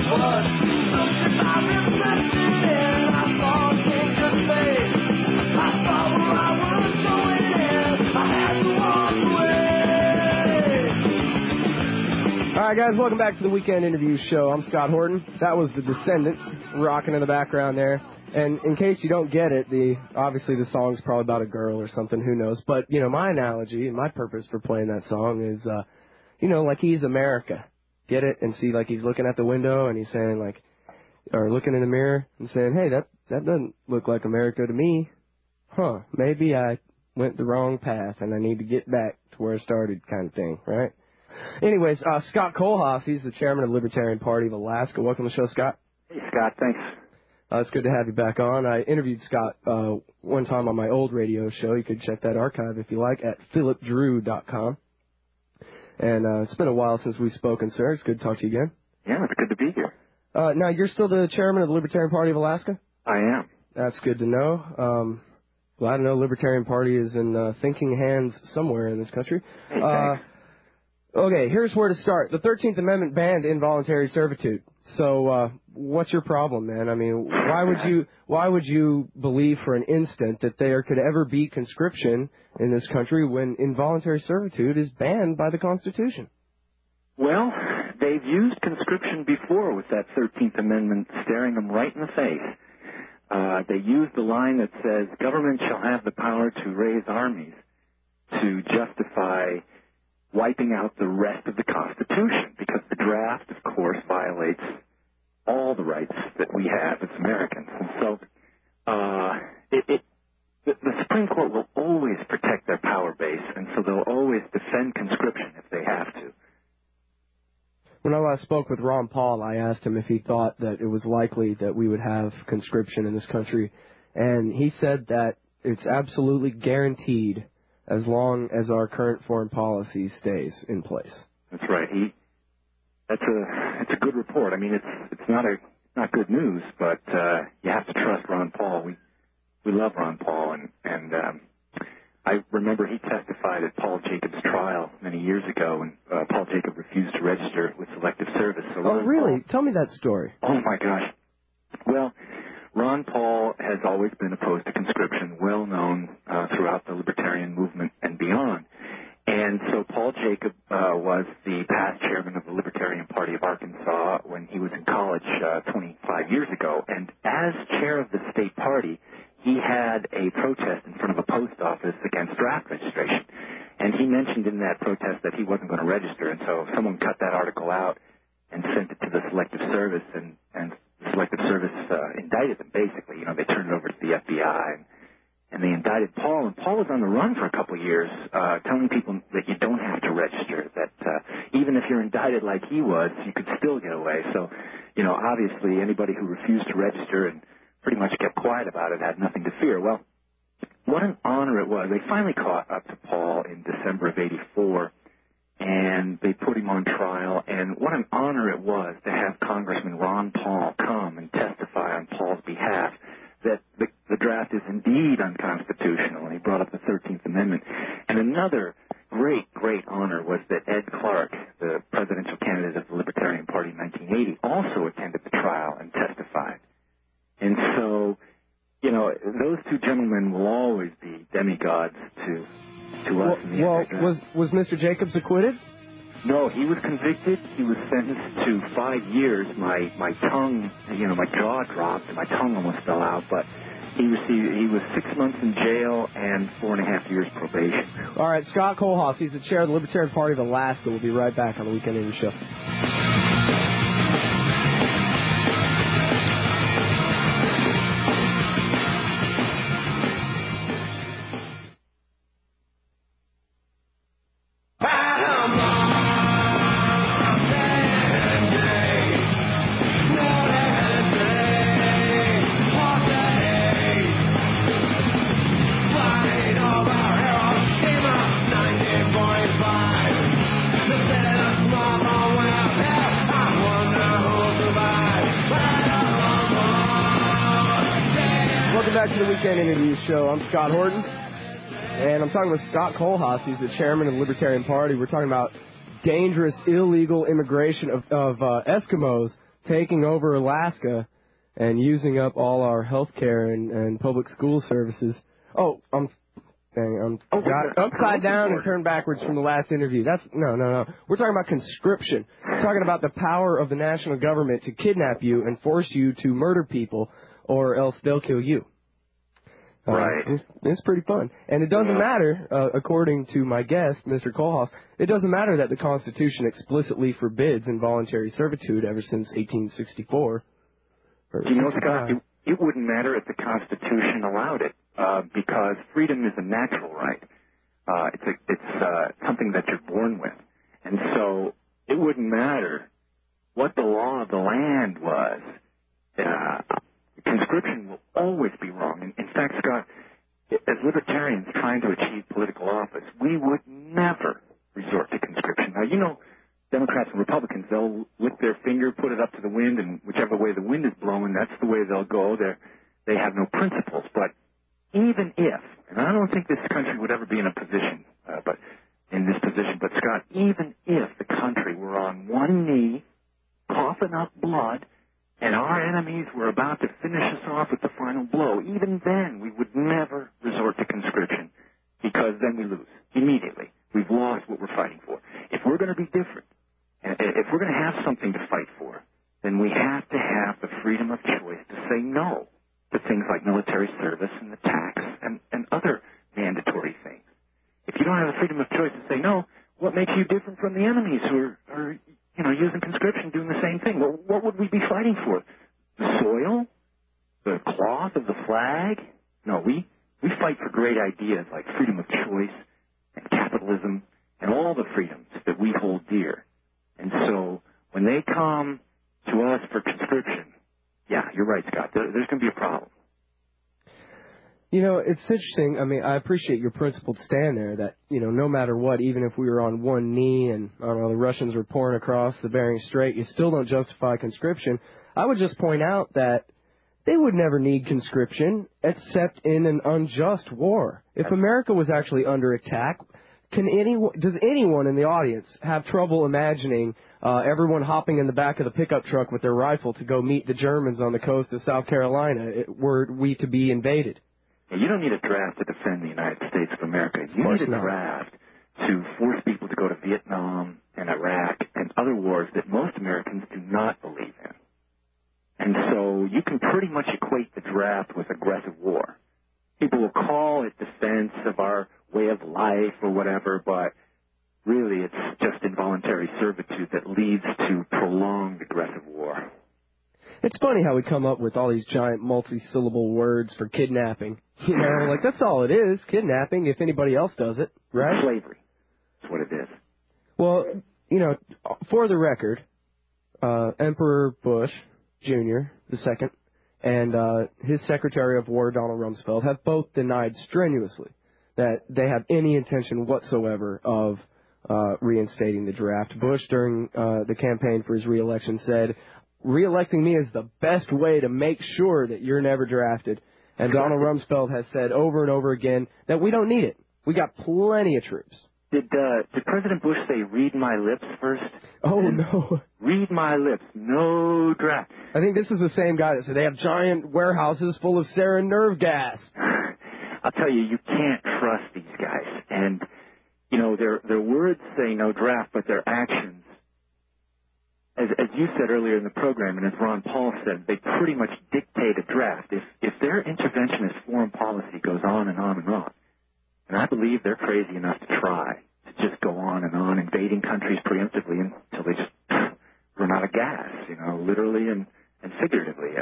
All right, guys, welcome back to the Weekend Interview Show. I'm Scott Horton. That was the Descendants rocking in the background there. And in case you don't get it, obviously the song's probably about a girl or something, who knows. But, you know, my analogy and my purpose for playing that song is, like he's America. Get it? And see, like, he's looking at the window and he's saying, like, or looking in the mirror and saying, hey, that doesn't look like America to me. Huh, maybe I went the wrong path and I need to get back to where I started, kind of thing, right? Anyways, Scott Kohlhaas, he's the chairman of the Libertarian Party of Alaska. Welcome to the show, Scott. Hey, Scott, thanks. It's good to have you back on. I interviewed Scott one time on my old radio show. You could check that archive if you like at philipdrew.com. And it's been a while since we've spoken, sir. It's good to talk to you again. Yeah, it's good to be here. Now, you're still the chairman of the Libertarian Party of Alaska? I am. That's good to know. Glad to know the Libertarian Party is in thinking hands somewhere in this country. Hey, thanks. Okay, here's where to start. The 13th Amendment banned involuntary servitude. So, what's your problem, man? I mean, why would you believe for an instant that there could ever be conscription in this country when involuntary servitude is banned by the Constitution? Well, they've used conscription before with that 13th Amendment staring them right in the face. They used the line that says, government shall have the power to raise armies to justify wiping out the rest of the Constitution, because the draft, of course, violates all the rights that we have as Americans. And so the Supreme Court will always protect their power base, and so they'll always defend conscription if they have to. When I last spoke with Ron Paul, I asked him if he thought that it was likely that we would have conscription in this country, and he said that it's absolutely guaranteed as long as our current foreign policy stays in place. That's right. It's a good report. I mean, it's not good news, but you have to trust Ron Paul. We love Ron Paul, and I remember he testified at Paul Jacobs' trial many years ago, and Paul Jacob refused to register with Selective Service. So Ron really? Tell me that story. Oh my gosh. Well, Ron Paul has always been opposed to conscription, well known throughout the libertarian movement and beyond. And so Paul Jacob was the past chairman of the Libertarian Party of Arkansas when he was in college 25 years ago. And as chair of the state party, he had a protest in front of a post office against draft registration. And he mentioned in that protest that he wasn't going to register. And so someone cut that article out and sent it to the Selective Service, and the Selective Service indicted them, basically. You know, they turned it over to the FBI, and they indicted Paul. And Paul was on the run for a couple of years, telling people that you don't have to register, that even if you're indicted like he was, you could still get away. So, you know, obviously anybody who refused to register and pretty much kept quiet about it had nothing to fear. Well, what an honor it was. They finally caught up to Paul in December of '84, and they put him on trial. And what an honor it was to have Congressman Ron Paul come and testify on Paul's behalf that the draft is indeed unconstitutional, and he brought up the 13th Amendment. And another great honor was that Ed Clark, the presidential candidate of the Libertarian Party in 1980, also attended the trial and testified. And so, you know, those two gentlemen will always be demigods to us in the anti-draft. Was Mr. Jacobs acquitted? No, he was convicted. He was sentenced to 5 years. My tongue, you know, my jaw dropped and my tongue almost fell out, but he was 6 months in jail and 4.5 years probation. All right, Scott Kohlhaas, he's the chair of the Libertarian Party of Alaska. We'll be right back on the Weekend Interview Show. Back to the Weekend Interview Show. I'm Scott Horton, and I'm talking with Scott Kohlhaas. He's the chairman of the Libertarian Party. We're talking about dangerous, illegal immigration of Eskimos taking over Alaska and using up all our health care and public school services. Oh, got it upside down and turned backwards from the last interview. No. We're talking about conscription. We're talking about the power of the national government to kidnap you and force you to murder people, or else they'll kill you. Right. It's pretty fun. And it doesn't matter, according to my guest, Mr. Kohlhaas, it doesn't matter that the Constitution explicitly forbids involuntary servitude ever since 1864. You know, Scott, it wouldn't matter if the Constitution allowed it, because freedom is a natural right. It's something that you're born with. And so it wouldn't matter what the law of the land was. Conscription will always be wrong. In fact, Scott, as libertarians trying to achieve political office, we would never resort to conscription. Now, you know, Democrats and Republicans, they'll lick their finger, put it up to the wind, and whichever way the wind is blowing, that's the way they'll go. They have no principles. But even if, and I don't think this country would ever be in a position, but Scott, even if the country were on one knee, coughing up blood, and our enemies were about to finish us off with the final blow, even then we would never resort to conscription, because then we lose immediately. We've lost what we're fighting for. If we're going to be different, and if we're going to have something to fight for, then we have to have the freedom of choice to say no to things like military service and the tax and other mandatory things. If you don't have the freedom of choice to say no, what makes you different from the enemies who are using conscription, doing the same thing? Well, what would we be fighting for? The soil? The cloth of the flag? No, we fight for great ideas like freedom of choice and capitalism and all the freedoms that we hold dear. And so when they come to us for conscription, yeah, you're right, Scott, there's going to be a problem. You know, it's interesting. I mean, I appreciate your principled stand there that, you know, no matter what, even if we were on one knee and, I don't know, the Russians were pouring across the Bering Strait, you still don't justify conscription. I would just point out that they would never need conscription except in an unjust war. If America was actually under attack, does anyone in the audience have trouble imagining everyone hopping in the back of the pickup truck with their rifle to go meet the Germans on the coast of South Carolina were we to be invaded? You don't need a draft to defend the United States of America. You need a draft to force people to go to Vietnam and Iraq and other wars that most Americans do not believe in. And so you can pretty much equate the draft with aggressive war. People will call it defense of our way of life or whatever, but really it's just involuntary servitude that leads to prolonged aggressive war. It's funny how we come up with all these giant multi-syllable words for kidnapping. You know, like that's all it is, kidnapping, if anybody else does it, right? Slavery. That's what it is. Well, you know, for the record, Emperor Bush Jr., the second, and his Secretary of War, Donald Rumsfeld, have both denied strenuously that they have any intention whatsoever of reinstating the draft. Bush, during the campaign for his re-election, said, "Re-electing me is the best way to make sure that you're never drafted." And Donald Rumsfeld has said over and over again that we don't need it. We got plenty of troops. Did President Bush say, "Read my lips" first? Oh, no. Read my lips. No draft. I think this is the same guy that said they have giant warehouses full of sarin nerve gas. I'll tell you, you can't trust these guys. And, you know, their words say no draft, but their actions, as you said earlier in the program, and as Ron Paul said, they pretty much dictate a draft. If their interventionist foreign policy goes on and on and on, and I believe they're crazy enough to try to just go on and on, invading countries preemptively until they just run out of gas, you know, literally and figuratively.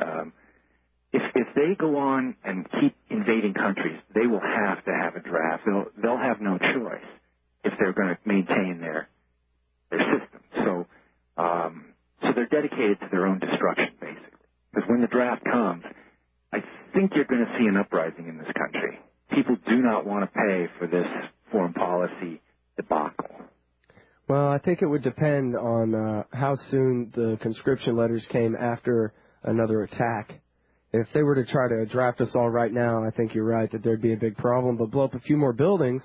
If they go on and keep invading countries, they will have to have a draft. They'll have no choice if they're going to maintain their system. So they're dedicated to their own destruction, basically. Because when the draft comes, I think you're going to see an uprising in this country. People do not want to pay for this foreign policy debacle. Well, I think it would depend on how soon the conscription letters came after another attack. If they were to try to draft us all right now, I think you're right that there'd be a big problem. But blow up a few more buildings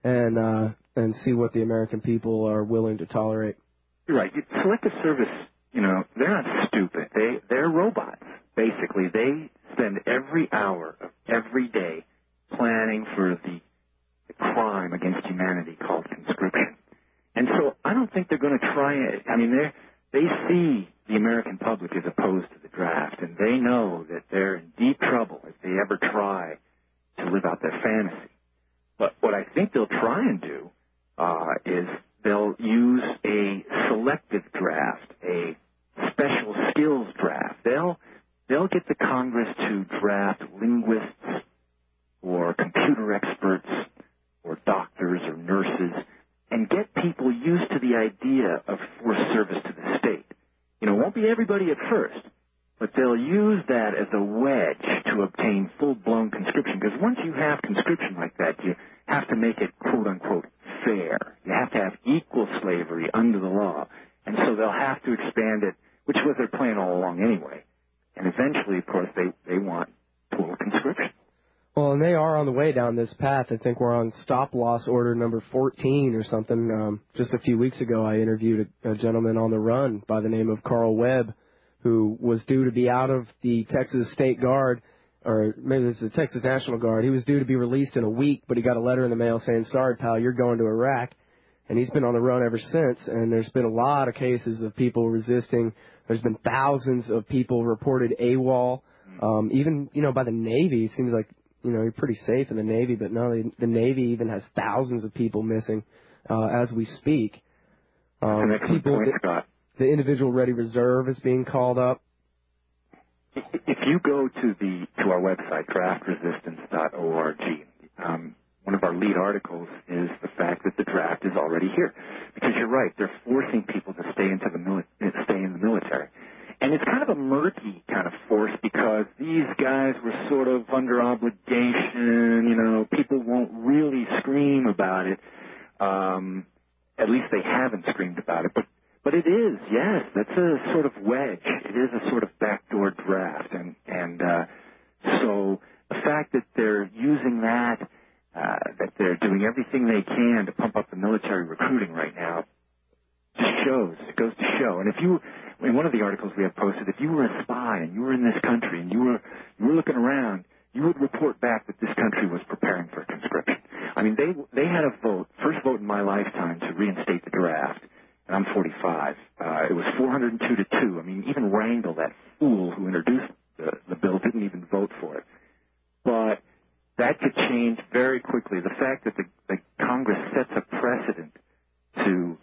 and see what the American people are willing to tolerate. You're right. Selective service, they're not stupid. They're robots. Basically, they spend every hour of every day planning for the crime against humanity called conscription. And so I don't think they're going to try it. I mean, they see the American public is opposed to the draft, and they know that they're in deep trouble if they ever try to live out their fantasy. But what I think they'll try and do is they'll use a selective draft, a special skills draft. They'll get the Congress to draft linguists or computer experts or doctors or nurses and get people used to the idea of forced service to the state. It won't be everybody at first, but they'll use that as a wedge to obtain full-blown conscription, because once you have conscription like that, you have to make it, quote-unquote, fair. You have to have equal slavery under the law. And so they'll have to expand it, which was their plan all along anyway. And eventually, of course, they want total conscription. Well, and they are on the way down this path. I think we're on stop-loss order number 14 or something. Just a few weeks ago, I interviewed a gentleman on the run by the name of Carl Webb, who was due to be out of the Texas State Guard, or maybe it was the Texas National Guard. He was due to be released in a week, but he got a letter in the mail saying, sorry, pal, you're going to Iraq. And he's been on the run ever since, and there's been a lot of cases of people resisting. There's been thousands of people reported AWOL, even, by the Navy. It seems like, you're pretty safe in the Navy, but no, the Navy even has thousands of people missing as we speak. People, Scott. The individual ready reserve is being called up. If you go to our website, draftresistance.org, one of our lead articles is the fact that the draft is already here. Because you're right, they're forcing people to stay in the military. And it's kind of a murky kind of force because these guys were sort of under obligation. People won't really scream about it. At least they haven't screamed about it. But it is, yes, that's a sort of wedge. It is a sort of backdoor draft. And so the fact that they're using that they're doing everything they can to pump up the military recruiting right now just shows. It goes to show. And in one of the articles we have posted, if you were a spy and you were in this country and you were looking around, you would report back that this country was preparing for conscription. I mean, they had a vote, first vote in my lifetime to reinstate the draft, and I'm 45. It was 402 to 2. I mean, even Rangel, that fool who introduced the bill, didn't even vote for it. But that could change very quickly. The fact that the Congress sets a precedent to,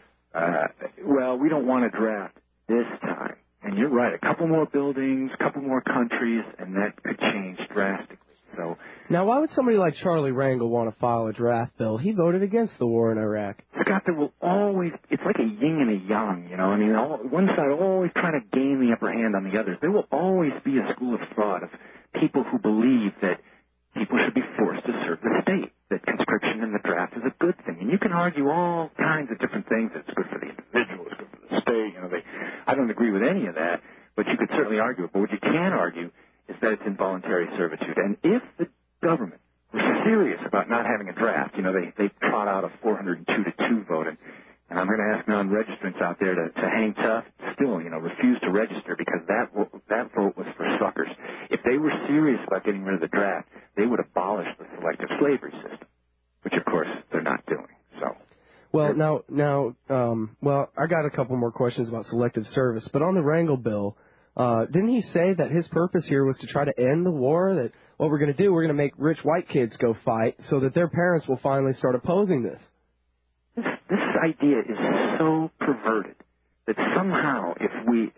we don't want to draft this time. And you're right, a couple more buildings, a couple more countries, and that could change drastically. So now, why would somebody like Charlie Rangel want to file a draft bill? He voted against the war in Iraq. Scott, there will always, it's like a yin and a yang, I mean, one side always trying to gain the upper hand on the others. There will always be a school of thought of people who believe that people should be forced to serve the state, that conscription in the draft is a good thing. And you can argue all kinds of different things. It's good for the individual, it's good for the state. I don't agree with any of that, but you could certainly argue it. But what you can argue is that it's involuntary servitude. And if the government was serious about not having a draft, they trot out a 402 to 2 vote. And I'm going to ask non-registrants out there to hang tough, still, refuse to register because that vote was for suckers. If they were serious about getting rid of the draft, they would abolish the selective slavery system, which, of course, they're not doing. So. Well, now, I got a couple more questions about selective service, but on the Rangel bill, didn't he say that his purpose here was to try to end the war, that what we're going to do, we're going to make rich white kids go fight so that their parents will finally start opposing this? This idea is so perverted that somehow this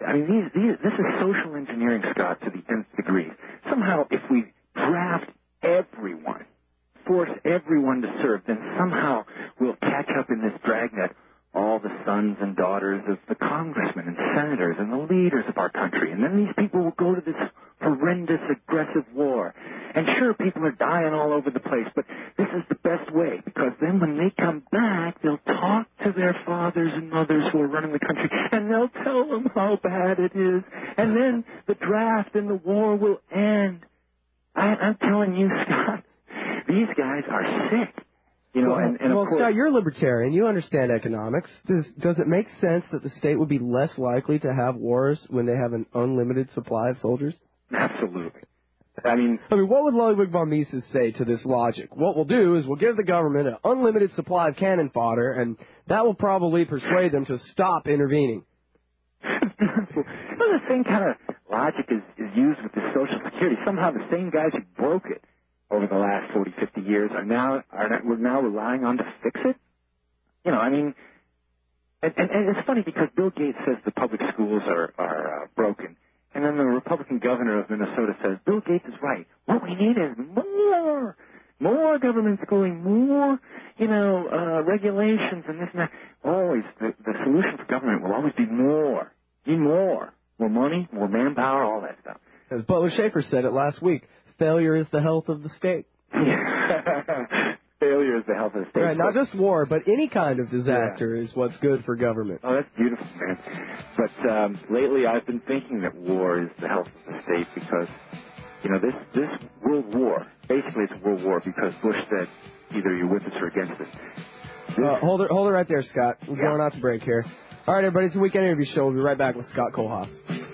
is social engineering, Scott, to the nth degree. Somehow if we draft everyone, force everyone to serve, then somehow we'll catch up in this dragnet all the sons and daughters of the congressmen and senators and the leaders of our country. And then these people will go to this horrendous, aggressive war. And sure, people are dying all over the place, but this is the best way, because then when they come back, they'll talk to their fathers and mothers who are running the country, and they'll tell them how bad it is. And then the draft and the war will end. I'm telling you, Scott, these guys are sick. You know, and of course, Scott, you're a libertarian. You understand economics. Does it make sense that the state would be less likely to have wars when they have an unlimited supply of soldiers? Absolutely. I mean, what would Ludwig von Mises say to this logic? What we'll do is we'll give the government an unlimited supply of cannon fodder, and that will probably persuade them to stop intervening. Well, the same kind of logic is used with the Social Security. Somehow the same guys who broke it over the last 40, 50 years we're now relying on to fix it. You know, I mean, and it's funny because Bill Gates says the public schools are broken, and then the Republican governor of Minnesota says Bill Gates is right. What we need is more government schooling, more, regulations and this and that. Always, the solution for government will always be more. Need more money, more manpower, all that stuff. As Butler Schaefer said it last week. Failure is the health of the state. Failure is the health of the state. Right, not just war, but any kind of disaster is what's good for government. Oh, that's beautiful, man. But lately I've been thinking that war is the health of the state because, this world war, basically it's a world war because Bush said either you're with us or against us. Hold it right there, Scott. We're going out to break here. All right, everybody, it's a weekend interview show. We'll be right back with Scott Kohlhaas.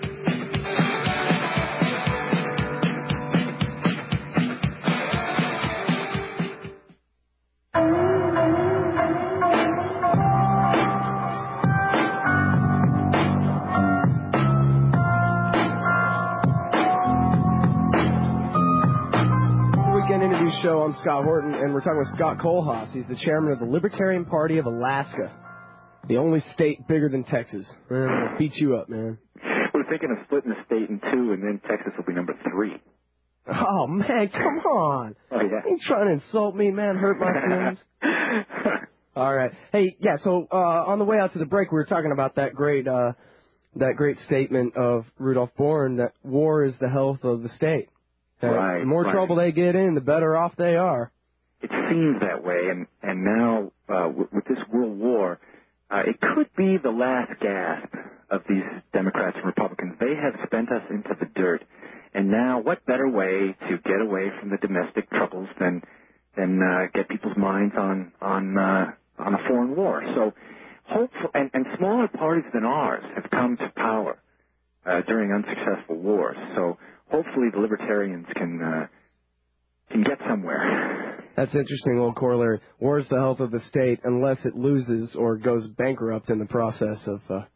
Show. I'm Scott Horton, and we're talking with Scott Kohlhaas. He's the chairman of the Libertarian Party of Alaska, the only state bigger than Texas. Man, I'm gonna beat you up, man. We're thinking of splitting the state in two, and then Texas will be number 3. Oh, man, come on. Oh, yeah. You trying to insult me, man, hurt my feelings? All right. Hey, yeah, so on the way out to the break, we were talking about that great statement of Rudolph Born that war is the health of the state. Right. The more trouble they get in, the better off they are. It seems that way, and now with this world war, it could be the last gasp of these Democrats and Republicans. They have spent us into the dirt, and now what better way to get away from the domestic troubles than get people's minds on a foreign war? So, hopefully, and smaller parties than ours have come to power during unsuccessful wars. So. Hopefully the libertarians can get somewhere. That's an interesting little corollary. War is the health of the state unless it loses or goes bankrupt in the process of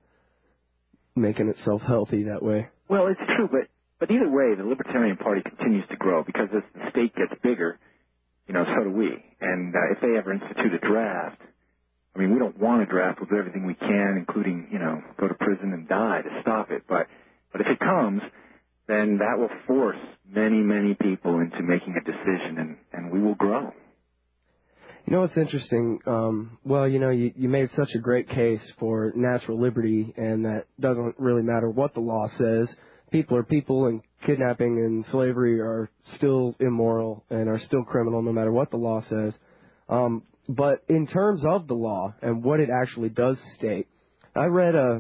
making itself healthy that way. Well, it's true, but either way, the Libertarian Party continues to grow because as the state gets bigger, so do we. And if they ever institute a draft, I mean, we don't want a draft. We'll do everything we can, including, go to prison and die to stop it. But if it comes, then that will force many, many people into making a decision, and we will grow. You know what's interesting? You made such a great case for natural liberty, and that doesn't really matter what the law says. People are people, and kidnapping and slavery are still immoral and are still criminal no matter what the law says. But in terms of the law and what it actually does state, I read a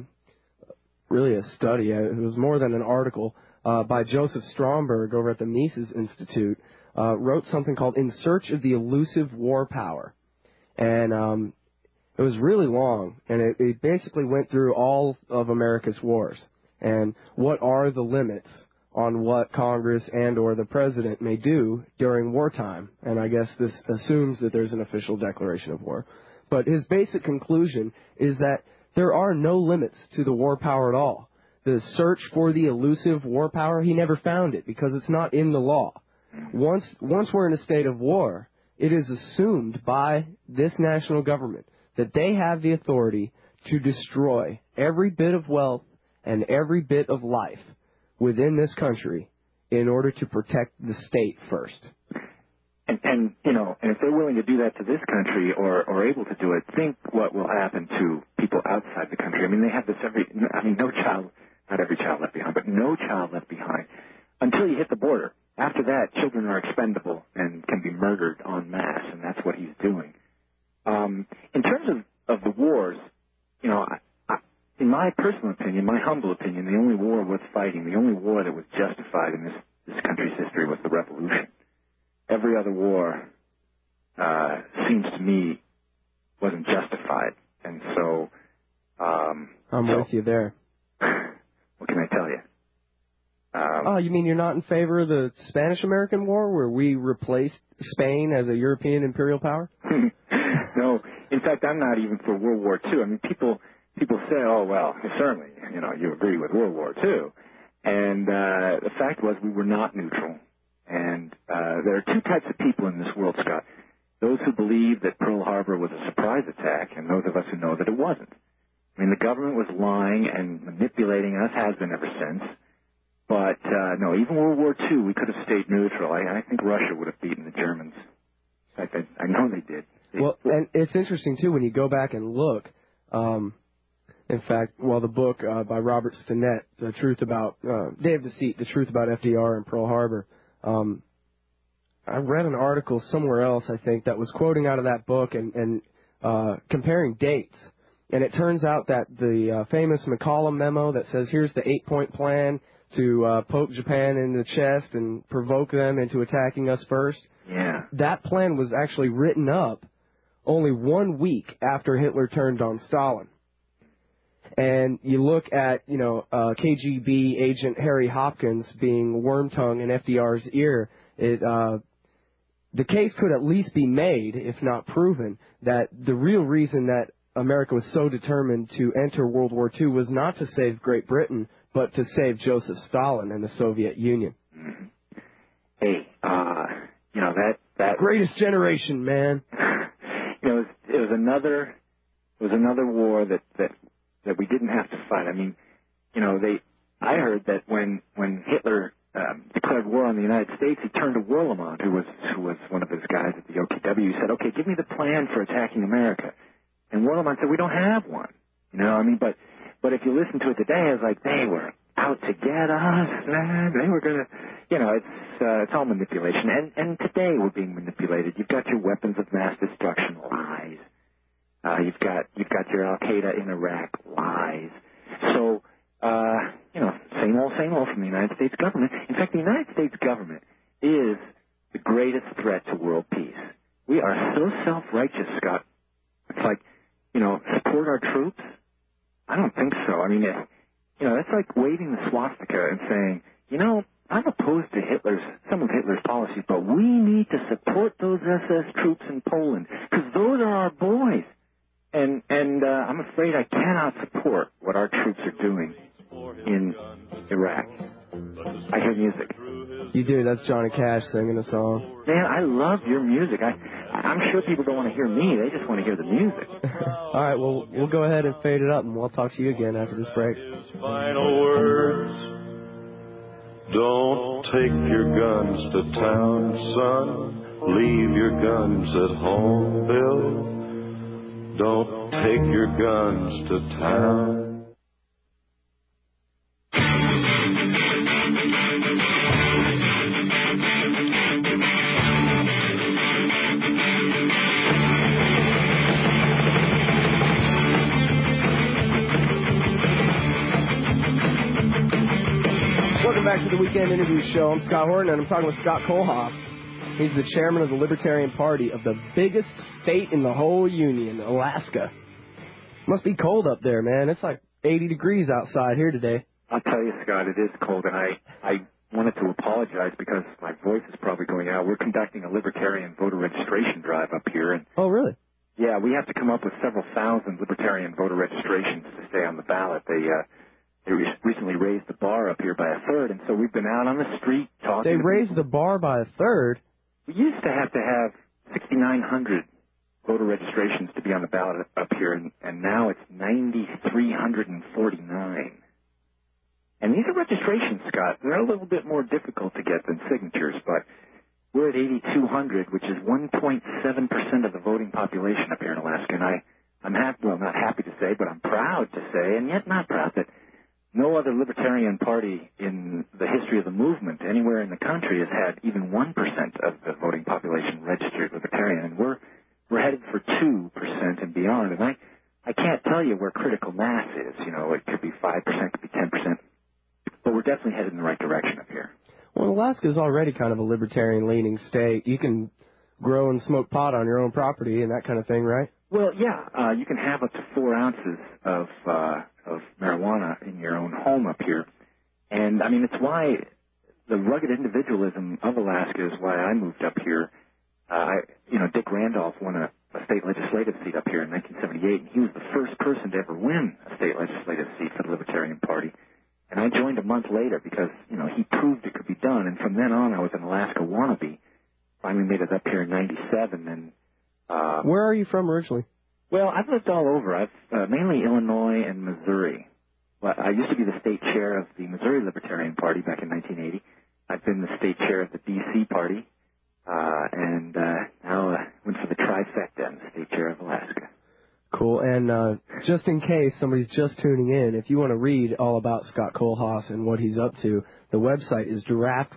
study. It was more than an article. By Joseph Stromberg over at the Mises Institute, wrote something called In Search of the Elusive War Power. And it was really long, and it basically went through all of America's wars and what are the limits on what Congress and or the president may do during wartime. And I guess this assumes that there's an official declaration of war. But his basic conclusion is that there are no limits to the war power at all. The search for the elusive war power, he never found it because it's not in the law. Once we're in a state of war, it is assumed by this national government that they have the authority to destroy every bit of wealth and every bit of life within this country in order to protect the state first. And if they're willing to do that to this country or able to do it, think what will happen to people outside the country. I mean, they have this no child. Not every child left behind, but no child left behind until you hit the border. After that, children are expendable and can be murdered en masse, and that's what he's doing. In terms of the wars, in my personal opinion, my humble opinion, the only war worth fighting, the only war that was justified in this country's history was the Revolution. Every other war seems to me wasn't justified. And so... I'm with you there. What can I tell you? Oh, you mean you're not in favor of the Spanish-American War, where we replaced Spain as a European imperial power? No. In fact, I'm not even for World War II. I mean, people say, oh, well, certainly, you agree with World War II. And the fact was we were not neutral. And there are two types of people in this world, Scott. Those who believe that Pearl Harbor was a surprise attack, and those of us who know that it wasn't. I mean, the government was lying and manipulating us, has been ever since. But, no, even World War II, we could have stayed neutral. I think Russia would have beaten the Germans. In fact, I know they did. Well, and it's interesting, too, when you go back and look. In fact, the book by Robert Stinnett, The Truth About Day of Deceit, The Truth About FDR and Pearl Harbor, I read an article somewhere else, I think, that was quoting out of that book and comparing dates. And it turns out that the famous McCollum memo that says, here's the 8-point plan to poke Japan in the chest and provoke them into attacking us first. Yeah. That plan was actually written up only 1 week after Hitler turned on Stalin. And you look at, KGB agent Harry Hopkins being worm-tongue in FDR's ear, the case could at least be made, if not proven, that the real reason that America was so determined to enter World War II was not to save Great Britain, but to save Joseph Stalin and the Soviet Union. Mm-hmm. Hey, that greatest generation, man. It was another war that we didn't have to fight. I mean, I heard that when Hitler declared war on the United States, he turned to Warlimont, who was one of his guys at the OKW. He said, "Okay, give me the plan for attacking America." And Warlimont said, "We don't have one." But if you listen to it today, it's like they were out to get us, man. They were gonna, it's all manipulation. And today we're being manipulated. You've got your weapons of mass destruction lies. You've got your Al Qaeda in Iraq lies. So, same old from the United States government. In fact, the United States government is the greatest threat to world peace. We are so self-righteous, Scott. It's like, support our troops? I don't think so. I mean, that's like waving the swastika and saying, I'm opposed to some of Hitler's policies, but we need to support those SS troops in Poland because those are our boys. And I'm afraid I cannot support what our troops are doing in Iraq. I hear music. You do. That's Johnny Cash singing a song. Man, I love your music. I'm sure people don't want to hear me. They just want to hear the music. All right, well, we'll go ahead and fade it up, and we'll talk to you again after this break. Final words. Don't take your guns to town, son. Leave your guns at home, Bill. Don't take your guns to town. Welcome back to the Weekend Interview Show. I'm Scott Horton, and I'm talking with Scott Kohlhoff. He's the chairman of the Libertarian Party of the biggest state in the whole Union, Alaska. Must be cold up there, man. It's like 80 degrees outside here today. I'll tell you, Scott, it is cold, and I wanted to apologize because my voice is probably going out. We're conducting a Libertarian voter registration drive up here. And oh, really? Yeah, we have to come up with several thousand Libertarian voter registrations to stay on the ballot. They recently raised the bar up here by a third, and so we've been out on the street talking. They raised the bar by a third? We used to have 6,900 voter registrations to be on the ballot up here, and now it's 9,349. And these are registrations, Scott. They're a little bit more difficult to get than signatures, but we're at 8,200, which is 1.7% of the voting population up here in Alaska. And I'm not happy to say, but I'm proud to say, and yet not proud, that no other Libertarian Party in the history of the movement anywhere in the country has had even 1% of the voting population registered Libertarian. And we're headed for 2% and beyond. And I can't tell you where critical mass is. It could be 5%, it could be 10%. But we're definitely headed in the right direction up here. Well, Alaska's already kind of a libertarian-leaning state. You can grow and smoke pot on your own property and that kind of thing, right? Well, yeah, you can have up to 4 ounces of marijuana in your own home up here. And, I mean, it's why the rugged individualism of Alaska is why I moved up here. Dick Randolph won a state legislative seat up here in 1978, and he was the first person to ever win a state legislative seat for the Libertarian Party. And I joined a month later because, he proved it could be done. And from then on, I was an Alaska wannabe. Finally made it up here in 97. And where are you from originally? Well, I've lived all over. I've mainly Illinois and Missouri. Well, I used to be the state chair of the Missouri Libertarian Party back in 1980. I've been the state chair of the D.C. Party. And now went for the trifecta and the state chair of Alaska. Cool. And just in case somebody's just tuning in, if you want to read all about Scott Kohlhaas and what he's up to, the website is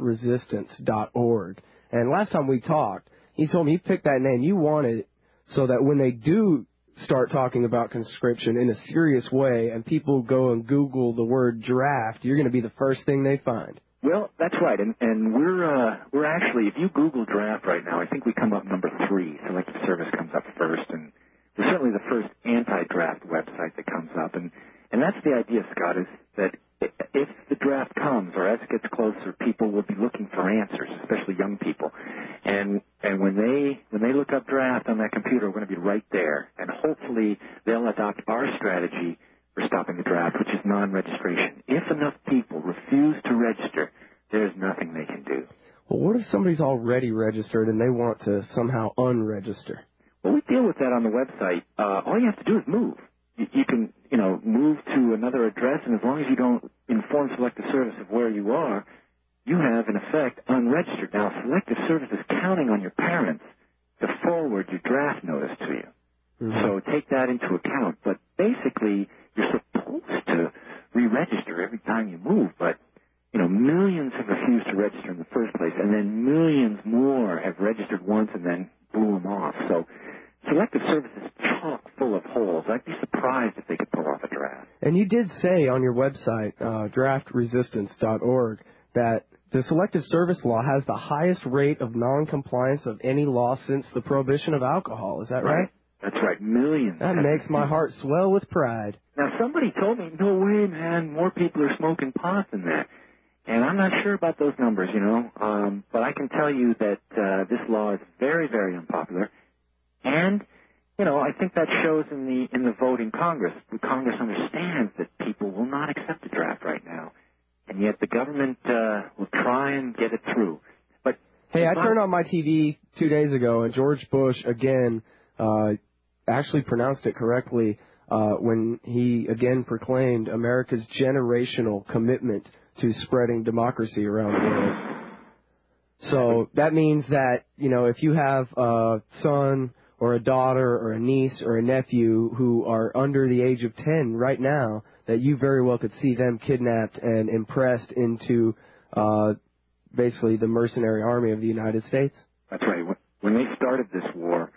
draftresistance.org. And last time we talked, he told me you picked that name. You wanted it so that when they do start talking about conscription in a serious way and people go and Google the word draft, you're going to be the first thing they find. Well, that's right, and we're actually, if you Google draft right now, I think we come up number 3. Selective Service comes up first, and we're certainly the first anti-draft website that comes up, and that's the idea, Scott, is that if the draft comes or as it gets closer, people will be looking for answers, especially young people, and when they look up draft on that computer, we're going to be right there, and hopefully they'll adopt our strategy for stopping the draft, which is non-registration. If enough people refuse to register, there's nothing they can do. Well, what if somebody's already registered and they want to somehow unregister? Well, we deal with that on the website. All you have to do is move. You can, move to another address, and as long as you don't inform Selective Service of where you are, you have, in effect, unregistered. Now, Selective Service is counting on your parents to forward your draft notice to you. Mm-hmm. So take that into account. But basically, you're supposed to re-register every time you move, but, millions have refused to register in the first place, and then millions more have registered once and then blew them off. So Selective Service is chock full of holes. I'd be surprised if they could pull off a draft. And you did say on your website, draftresistance.org, that the Selective Service law has the highest rate of noncompliance of any law since the prohibition of alcohol. Is that right? That's right, millions. That makes my heart swell with pride. Now, somebody told me, no way, man, more people are smoking pot than that. And I'm not sure about those numbers, but I can tell you that this law is very, very unpopular. And, I think that shows in the vote in Congress. Congress understands that people will not accept a draft right now. And yet the government will try and get it through. But hey, I turned on my TV 2 days ago, and George Bush, again, actually pronounced it correctly when he again proclaimed America's generational commitment to spreading democracy around the world. So that means that, if you have a son or a daughter or a niece or a nephew who are under the age of 10 right now, that you very well could see them kidnapped and impressed into basically the mercenary army of the United States. That's right. When they started this war,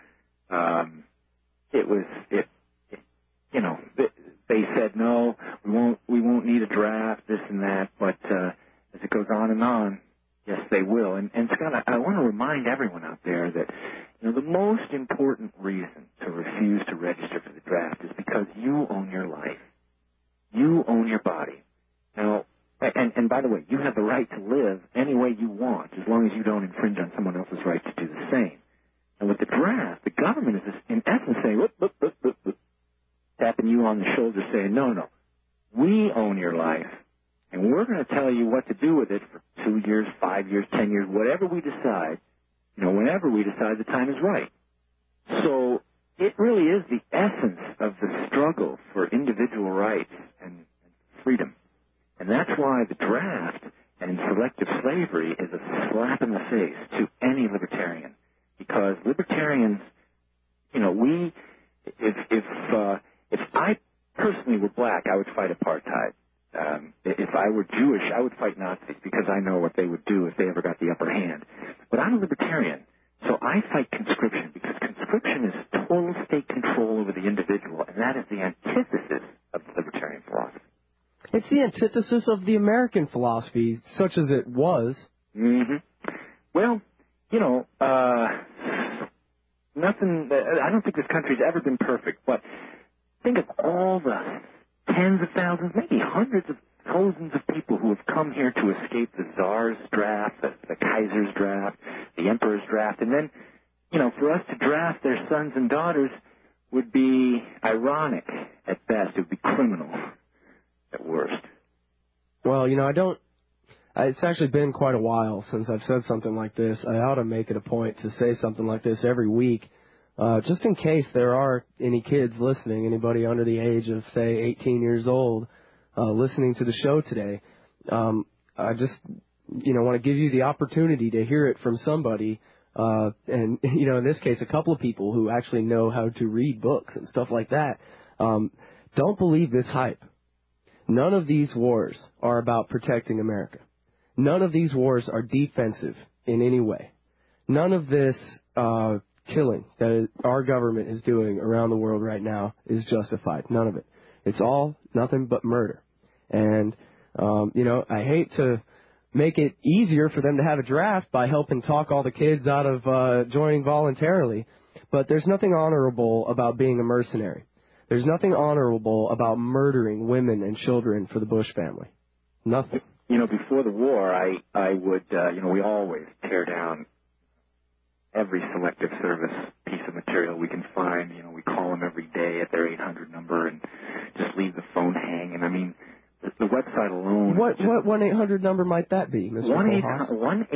they said, no, we won't need a draft, this and that, but as it goes on and on, yes, they will. And Scott, I want to remind everyone out there that, the most important reason to refuse to register for the draft is because you own your life. You own your body. Now, and by the way, you have the right to live any way you want, as long as you don't infringe on someone else's right to do the same. And with the draft, the government is, in essence, saying, whoop, whoop, whoop, whoop, whoop, tapping you on the shoulder saying, no, we own your life, and we're going to tell you what to do with it for 2 years, 5 years, 10 years, whatever we decide, whenever we decide the time is right. So it really is the essence of the struggle for individual rights and freedom. And that's why the draft and selective slavery is a slap in the face to any libertarian. Because libertarians, if I personally were black, I would fight apartheid. If I were Jewish, I would fight Nazis because I know what they would do if they ever got the upper hand. But I'm a libertarian, so I fight conscription because conscription is total state control over the individual, and that is the antithesis of the libertarian philosophy. It's the antithesis of the American philosophy, such as it was. Mm-hmm. Well, nothing. I don't think this country's ever been perfect, but think of all the tens of thousands, maybe hundreds of thousands of people who have come here to escape the Tsar's draft, the Kaiser's draft, the Emperor's draft, and then, for us to draft their sons and daughters would be ironic at best. It would be criminal at worst. Well, it's actually been quite a while since I've said something like this. I ought to make it a point to say something like this every week, just in case there are any kids listening, anybody under the age of, say, 18 years old, listening to the show today. I just, want to give you the opportunity to hear it from somebody, and, in this case, a couple of people who actually know how to read books and stuff like that. Don't believe this hype. None of these wars are about protecting America. None of these wars are defensive in any way. None of this killing that our government is doing around the world right now is justified. None of it. It's all nothing but murder. And, I hate to make it easier for them to have a draft by helping talk all the kids out of joining voluntarily, but there's nothing honorable about being a mercenary. There's nothing honorable about murdering women and children for the Bush family. Nothing. Before the war, I would, we always tear down every selective service piece of material we can find. We call them every day at their 800 number and just leave the phone hanging. I mean, the website alone. What 1-800 number might that be, Mr. Kohlhaas?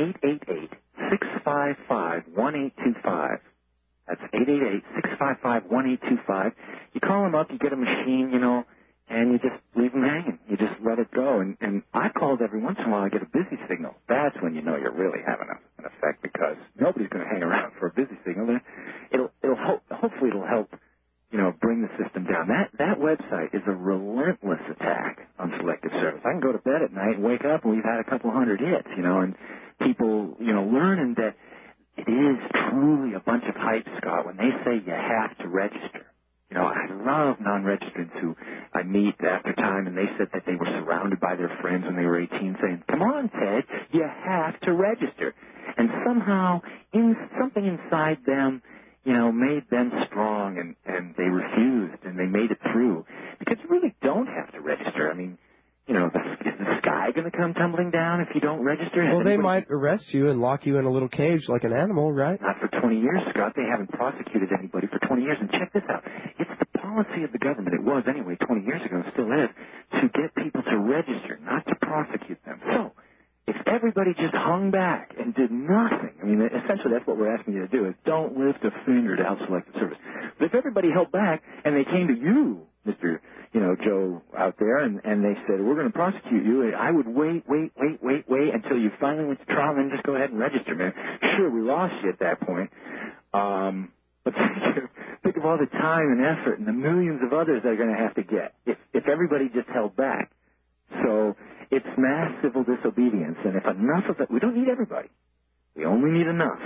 1-888-655-1825. That's 888-655-1825. You call them up, you get a machine, and you just leave them hanging. You just let it go. And I called every once in a while. I get a busy signal. That's when you know you're really having an effect, because nobody's going to hang around for a busy signal. Hopefully it'll help, bring the system down. That website is a relentless attack on selective service. I can go to bed at night and wake up and we've had a couple hundred hits, and people, learning that it is truly a bunch of hype, Scott, when they say you have to register. I love non-registrants who I meet after time, and they said that they were surrounded by their friends when they were 18 saying, come on, Ted, you have to register. And somehow, something inside them, made them strong, and they refused, and they made it through. Because you really don't have to register. I mean, is the sky going to come tumbling down if you don't register? Well, they might arrest you and lock you in a little cage like an animal, right? Not for 20 years, Scott. They haven't prosecuted anybody for 20 years. And check this out. It's the policy of the government, it was anyway 20 years ago, and still is, to get people to register, not to prosecute them. So, if everybody just hung back and did nothing, I mean, essentially that's what we're asking you to do, is don't lift a finger to help selective service. But if everybody held back and they came to you, Mr. Joe out there, and they said, we're going to prosecute you, I would wait until you finally went to trial and then just go ahead and register, man. Sure, we lost you at that point. But think of all the time and effort and the millions of others they're going to have to get if everybody just held back. So it's mass civil disobedience, and if enough of it, we don't need everybody. We only need enough.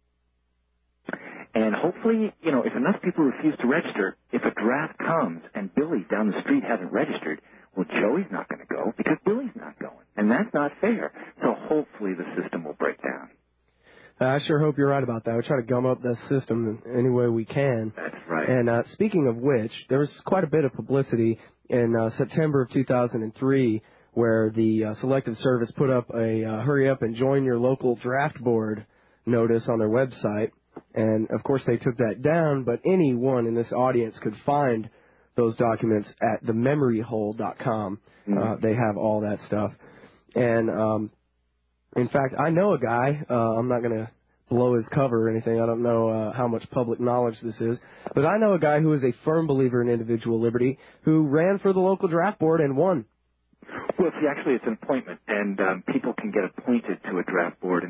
And hopefully, if enough people refuse to register, if a draft comes and Billy down the street hasn't registered, well, Joey's not going to go because Billy's not going. And that's not fair. So hopefully the system will break down. I sure hope you're right about that. We try to gum up the system any way we can. That's right. And speaking of which, there was quite a bit of publicity in September of 2003 where the Selective Service put up a hurry up and join your local draft board notice on their website. And, of course, they took that down, but anyone in this audience could find those documents at thememoryhole.com. They have all that stuff. And, in fact, I know a guy, I'm not going to blow his cover or anything. I don't know how much public knowledge this is. But I know a guy who is a firm believer in individual liberty who ran for the local draft board and won. Well, see, actually, it's an appointment, and people can get appointed to a draft board,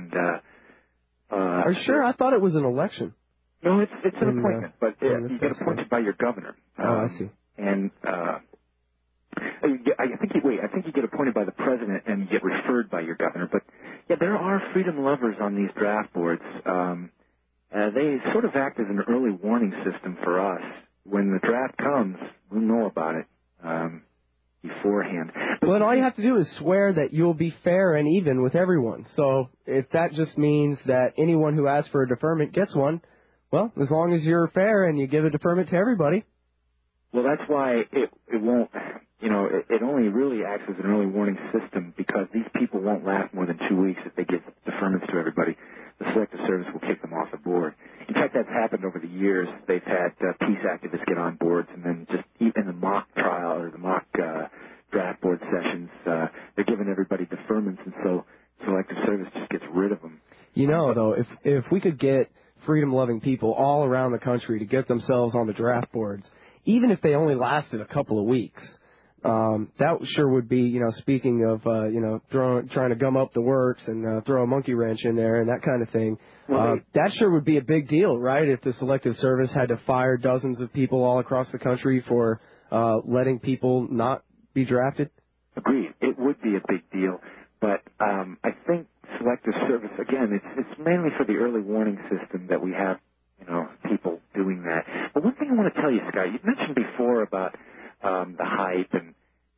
Are you sure? I thought it was an election. No, it's an appointment, but you get appointed by your governor. I see. And I think you get appointed by the president and you get referred by your governor. But yeah, there are freedom lovers on these draft boards. They sort of act as an early warning system for us. When the draft comes, we'll know about it beforehand. Well, all you have to do is swear that you'll be fair and even with everyone. So if that just means that anyone who asks for a deferment gets one, Well, as long as you're fair and you give a deferment to everybody. Well, that's why it won't, it only really acts as an early warning system because these people won't last more than 2 weeks if they give deferments to everybody. The Selective Service will kick them off the board. In fact, that's happened over the years. They've had peace activists get on boards, and then just in the mock trial or the mock draft board sessions, they're giving everybody deferments, and so Selective Service just gets rid of them. Though, if we could get freedom-loving people all around the country to get themselves on the draft boards, even if they only lasted a couple of weeks, that sure would be, speaking of, trying to gum up the works and throw a monkey wrench in there and that kind of thing. That sure would be a big deal, right, if the Selective Service had to fire dozens of people all across the country for letting people not be drafted? Agreed. It would be a big deal. But I think Selective Service, again, it's mainly for the early warning system that we have, people doing that. But one thing I want to tell you, Scott, you mentioned before about the hype and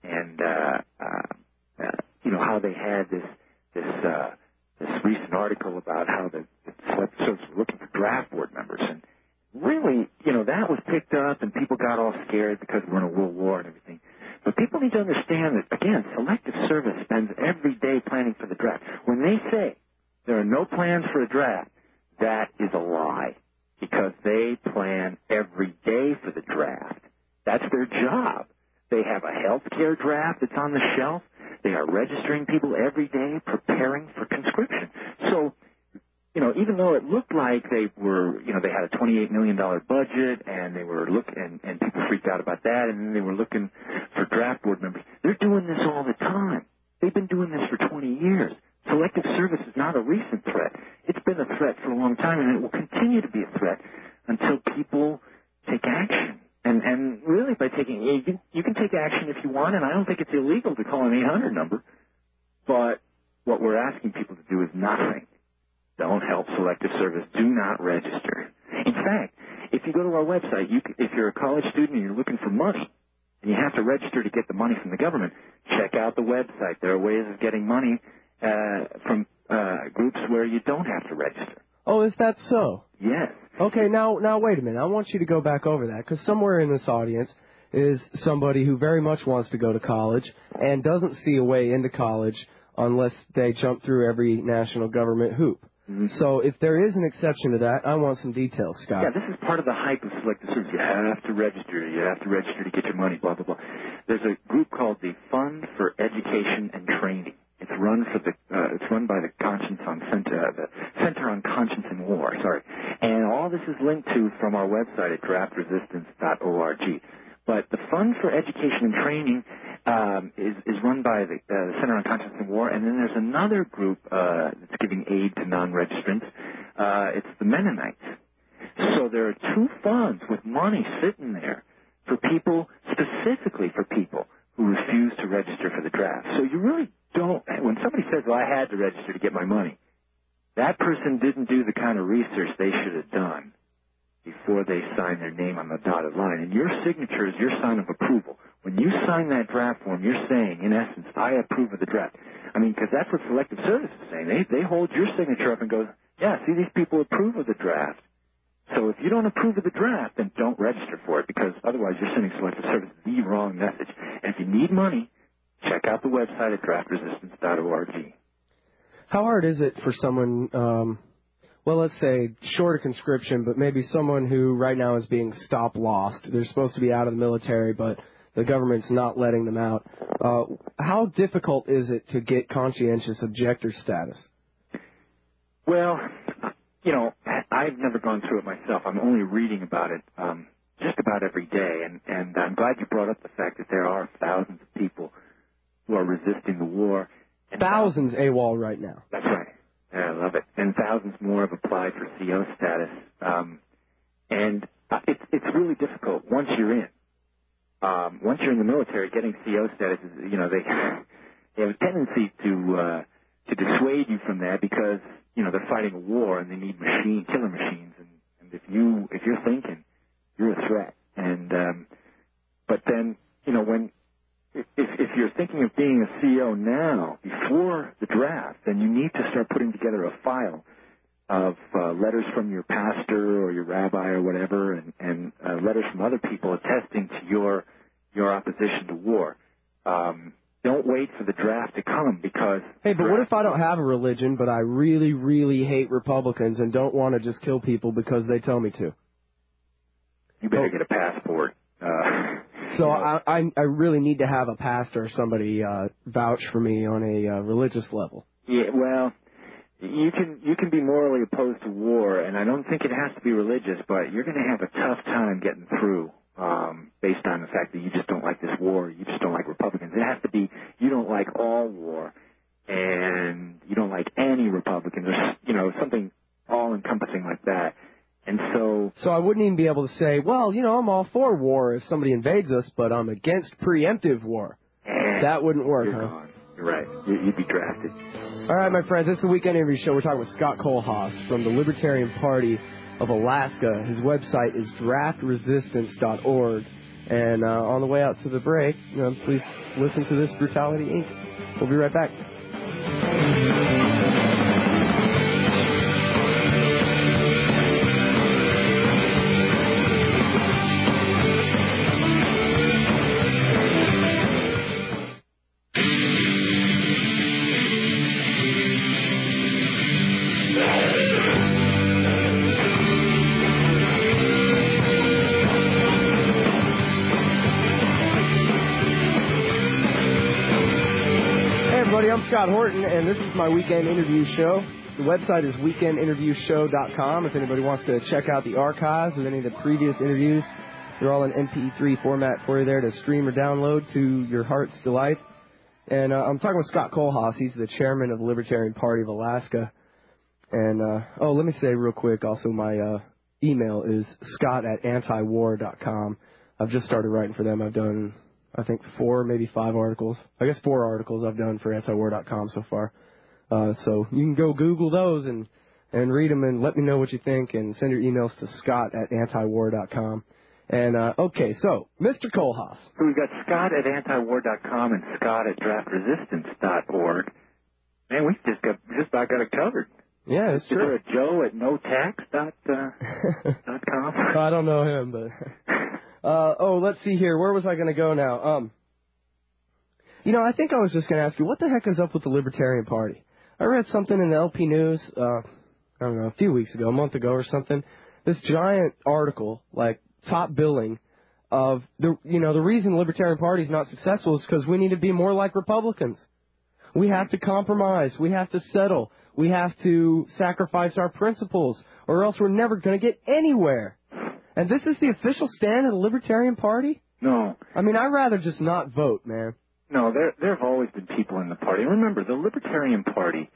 how they had this recent article about how the Selective Service were looking for draft board members. And really, that was picked up and people got all scared because we're in a world war and everything. But people need to understand that, again, Selective Service spends every day planning for the draft. When they say there are no plans for a draft, that is a lie because they plan every day for the draft. That's their job. They have a health care draft that's on the shelf. They are registering people every day, preparing for conscription. So, even though it looked like they were, they had a $28 million budget and they were looking, and people freaked out about that, and then they were looking for draft board members. They're doing this all the time. They've been doing this for 20 years. Selective Service is not a recent threat. It's been a threat for a long time, and it will continue to be a threat until people take action. And really, by taking, you can take action if you want, and I don't think it's illegal to call an 800 number. But what we're asking people to do is nothing. Don't help Selective Service. Do not register. In fact, if you go to our website, if you're a college student and you're looking for money, and you have to register to get the money from the government, check out the website. There are ways of getting money from groups where you don't have to register. Oh, is that so? Yes. Okay, now wait a minute. I want you to go back over that, because somewhere in this audience is somebody who very much wants to go to college and doesn't see a way into college unless they jump through every national government hoop. Mm-hmm. So if there is an exception to that, I want some details, Scott. Yeah, this is part of the hype of Selective Service. You have to register. You have to register to get your money, blah, blah, blah. There's a group called the Fund for Education and Training. It's run by the Center on Conscience and War, And all this is linked to from our website at draftresistance.org. But the Fund for Education and Training is run by the Center on Conscience and War, and then there's another group that's giving aid to non-registrants. It's the Mennonites. So there are two funds with money sitting there for people, specifically for people who refuse to register for the draft. So you really don't, when somebody says, well, I had to register to get my money, that person didn't do the kind of research they should have done before they sign their name on the dotted line. And your signature is your sign of approval. When you sign that draft form, you're saying, in essence, I approve of the draft. I mean, because that's what Selective Service is saying. They hold your signature up and go, yeah, see, these people approve of the draft. So if you don't approve of the draft, then don't register for it, because otherwise you're sending Selective Service the wrong message. And if you need money, check out the website at draftresistance.org. How hard is it for someone, let's say short of conscription, but maybe someone who right now is being stop-lost? They're supposed to be out of the military, but the government's not letting them out. How difficult is it to get conscientious objector status? Well, I've never gone through it myself. I'm only reading about it just about every day, and I'm glad you brought up the fact that there are thousands of people who are resisting the war. And thousands AWOL right now. That's right. Yeah, I love it. And thousands more have applied for CO status. And it's really difficult once you're in. Once you're in the military, getting CO status is, they have a tendency to dissuade you from that because, they're fighting a war and they need killer machines. And if you're thinking, you're a threat. And, but then, if you're thinking of being a CO now, before the draft, then you need to start putting together a file letters from your pastor or your rabbi or whatever, and letters from other people attesting to your opposition to war. Don't wait for the draft to come because... Hey, but what if I don't have a religion, but I really, really hate Republicans and don't want to just kill people because they tell me to? You better get a passport. So I really need to have a pastor or somebody vouch for me on a religious level. Yeah, well, you can be morally opposed to war, and I don't think it has to be religious, but you're going to have a tough time getting through based on the fact that you just don't like this war, you just don't like Republicans. It has to be you don't like all war, and you don't like any Republicans, or something all-encompassing like that. And so I wouldn't even be able to say, well, I'm all for war if somebody invades us, but I'm against preemptive war. That wouldn't work, you're gone. You're right. You'd be drafted. All right, my friends, it's the Weekend Interview Show. We're talking with Scott Kohlhaas from the Libertarian Party of Alaska. His website is draftresistance.org. And on the way out to the break, please listen to this Brutality Inc. We'll be right back. I'm Scott Horton, and this is my Weekend Interview Show. The website is weekendinterviewshow.com. If anybody wants to check out the archives of any of the previous interviews, they're all in MP3 format for you there to stream or download to your heart's delight. And I'm talking with Scott Kohlhaas. He's the chairman of the Libertarian Party of Alaska. And, let me say real quick, also my email is scott@antiwar.com. I've just started writing for them. I've done, I think, 4, maybe 5 articles. I guess 4 articles I've done for antiwar.com so far. So you can go Google those and read them and let me know what you think and send your emails to scott@antiwar.com. And, okay, so, Mr. Kohlhaas. So we've got scott@antiwar.com and scott@draftresistance.org. Man, we just about got it covered. Yeah, it's true. Is there a Joe at notax.com? I don't know him, but... let's see here. Where was I going to go now? I think I was just going to ask you, what the heck is up with the Libertarian Party? I read something in the LP News, I don't know, a few weeks ago, a month ago or something. This giant article, like top billing, of the reason the Libertarian Party is not successful is because we need to be more like Republicans. We have to compromise. We have to settle. We have to sacrifice our principles, or else we're never going to get anywhere. And this is the official stand of the Libertarian Party? No. I mean, I'd rather just not vote, man. No, there have always been people in the party. And remember, the Libertarian Party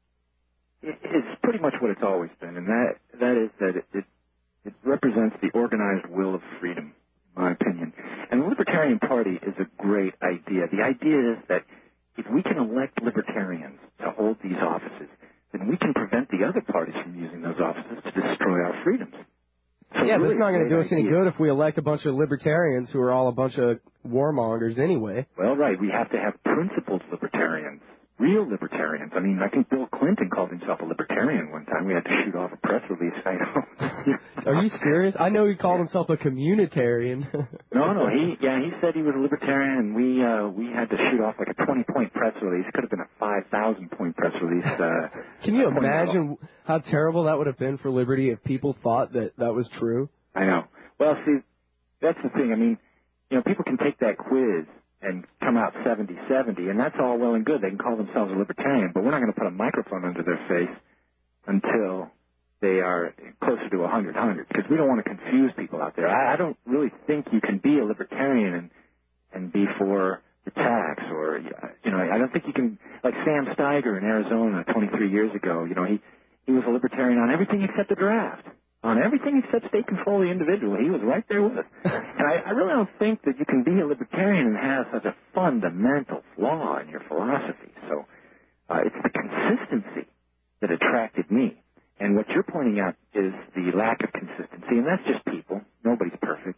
is pretty much what it's always been, and that is that it represents the organized will of freedom, in my opinion. And the Libertarian Party is a great idea. The idea is that if we can elect libertarians to hold these offices, then we can prevent the other parties from using those offices to destroy our freedoms. So yeah, really, but it's not going to do us any good if we elect a bunch of libertarians who are all a bunch of warmongers anyway. Well, right. We have to have principled libertarians, real libertarians. I mean, I think Bill Clinton called himself a libertarian one time. We had to shoot off a press release. I know. Are you serious? I know he called himself a communitarian. No. He said he was a libertarian, and we had to shoot off like a 20-point press release. It could have been a 5,000-point press release. Can you imagine how terrible that would have been for liberty if people thought that was true? I know. Well, see, that's the thing. I mean, people can take that quiz and come out 70-70, and that's all well and good. They can call themselves a libertarian, but we're not going to put a microphone under their face until they are closer to 100, because we don't want to confuse people out there. I don't really think you can be a libertarian and be for the tax, or, I don't think you can, like Sam Steiger in Arizona 23 years ago, he was a libertarian on everything except the draft. On everything except state control of the individual. He was right there with us. And I really don't think that you can be a libertarian and have such a fundamental flaw in your philosophy. So it's the consistency that attracted me. And what you're pointing out is the lack of consistency, and that's just people. Nobody's perfect,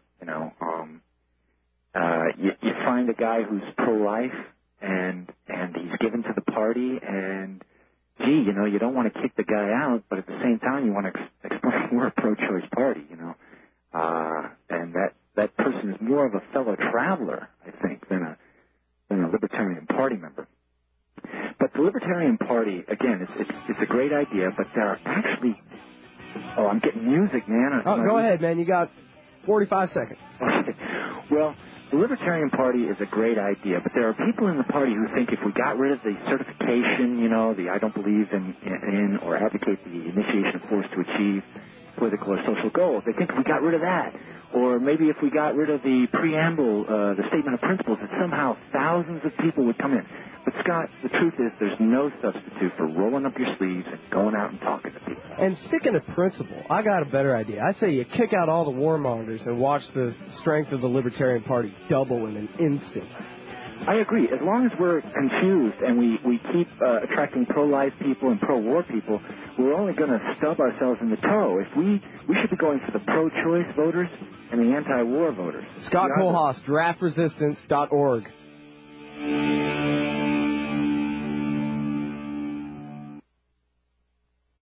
You find a guy who's pro-life, and he's given to the party, and gee, you don't want to kick the guy out, but at the same time, you want to explain we're a pro-choice party, and that person is more of a fellow traveler, I think, than a Libertarian Party member. But the Libertarian Party, again, it's a great idea, but there are actually... Oh, I'm getting music, man. Go ahead, man. You got 45 seconds. Well, the Libertarian Party is a great idea, but there are people in the party who think if we got rid of the certification, the I don't believe in or advocate the initiation of force to achieve political or social goals, they think if we got rid of that, or maybe if we got rid of the preamble, the statement of principles, that somehow thousands of people would come in. But, Scott, the truth is there's no substitute for rolling up your sleeves and going out and talking to people. And sticking to principle, I got a better idea. I say you kick out all the warmongers and watch the strength of the Libertarian Party double in an instant. I agree. As long as we're confused and we keep attracting pro-life people and pro-war people, we're only going to stub ourselves in the toe. If we should be going for the pro-choice voters and the anti-war voters. Scott Kohlhaas, draftresistance.org.